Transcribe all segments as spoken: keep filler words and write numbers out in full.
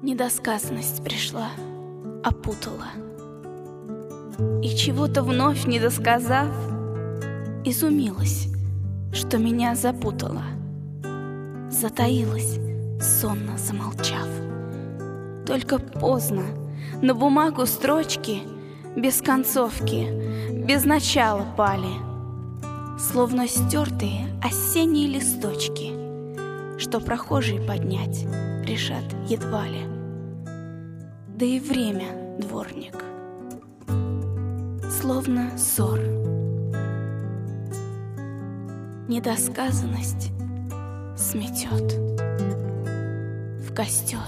Недосказанность пришла, опутала. И чего-то вновь недосказав, изумилась, что меня запутала. Затаилась, сонно замолчав. Только поздно на бумагу строчки без концовки, без начала пали, словно стертые осенние листочки, что прохожие поднять решат едва ли. Да и время, дворник, словно ссор. Недосказанность сметет в костер.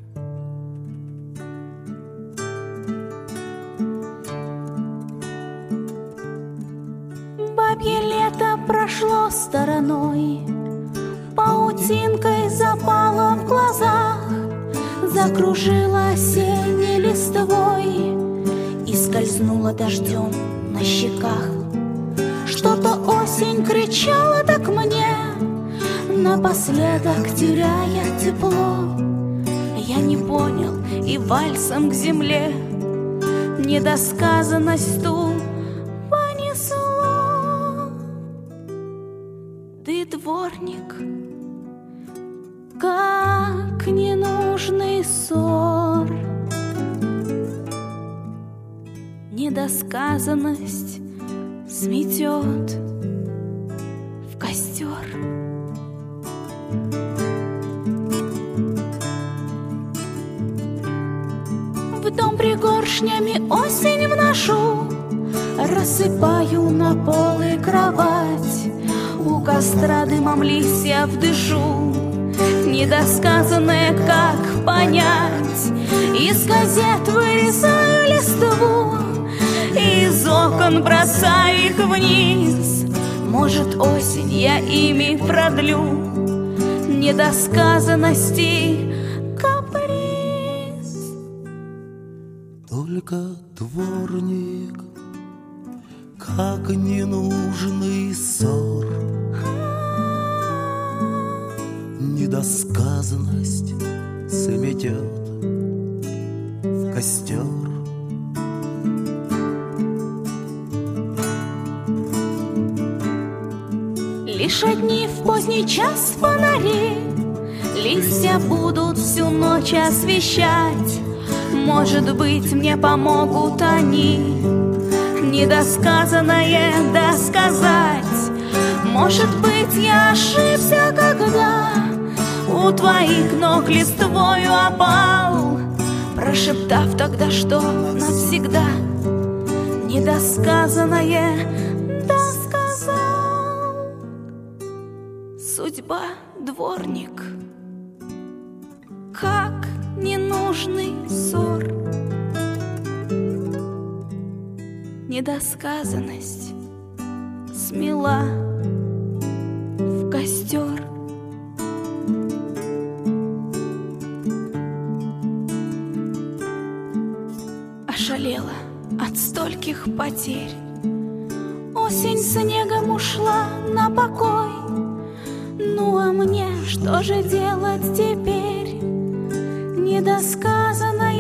Бабье лето прошло стороной, паутинкой запало в глазах, закружила осенней листвой и скользнула дождем на щеках. Что-то осень кричала так мне, напоследок теряя тепло. Я не понял и вальсом к земле недосказанность ту понесло. Ты, дворник, как ненужный ссор. Недосказанность сметет в костер. В дом пригоршнями осень вношу, рассыпаю на пол и кровать. У костра дымом листья вдышу, недосказанное как понять. Из газет вырезаю листву, из окон бросаю их вниз. Может, осень я ими продлю недосказанности каприз. Только дворник, как ненужный ссор. Недосказанность сметет в костер. Лишь одни в поздний час фонари листья будут всю ночь освещать. Может быть, мне помогут они недосказанное досказать. Может быть, я ошибся, когда у твоих ног листвою опал, прошептав тогда, что навсегда недосказанное досказал. Судьба, дворник, как ненужный ссор. Недосказанность смела в костер. Ошалела от стольких потерь. Осень снегом ушла на покой. Ну а мне что же делать теперь? Недосказанное